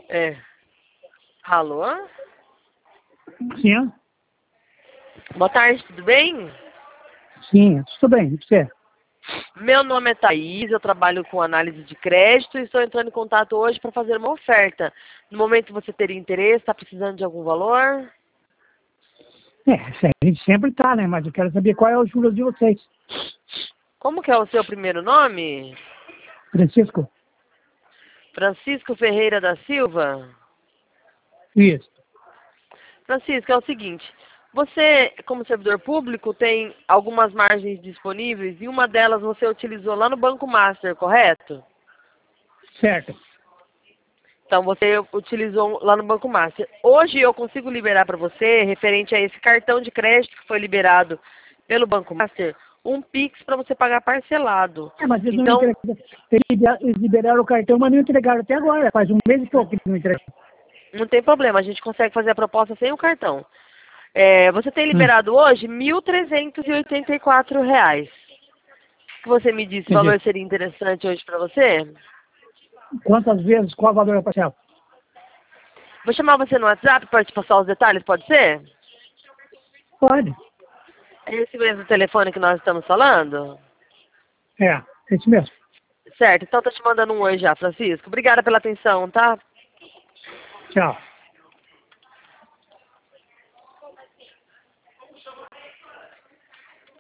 É. Alô? Sim, Boa tarde, tudo bem? sim, tudo bem, e você? Meu nome é Thaís, eu trabalho com análise de crédito e estou entrando em contato hoje para fazer uma oferta. No momento você teria interesse, está precisando de algum valor? A gente sempre tá, né? Mas eu quero saber qual é o juros de vocês. Como que é o seu primeiro nome? Francisco? Francisco Ferreira da Silva? Isso, Francisco, é o seguinte, você, como servidor público, tem algumas margens disponíveis e uma delas você utilizou lá no Banco Master, correto? certo. Então você utilizou lá no Banco Master. Hoje eu consigo liberar para você, referente a esse cartão de crédito que foi liberado pelo Banco Master, um Pix para você pagar parcelado. Mas eles não Então, entregaram. Eles liberaram o cartão, mas não entregaram até agora. Faz um mês e pouco que não entregaram. não tem problema, a gente consegue fazer a proposta sem o cartão. Você tem Hum, liberado hoje R$ 1.384. Que você me disse, o entendi. valor seria interessante hoje para você? Quantas vezes, qual o valor da parcela? Vou chamar você no WhatsApp para te passar os detalhes, pode ser? Pode. É esse mesmo telefone que nós estamos falando? É isso mesmo. Certo, então tô te mandando um oi já, Francisco. Obrigada pela atenção, tá? Tchau.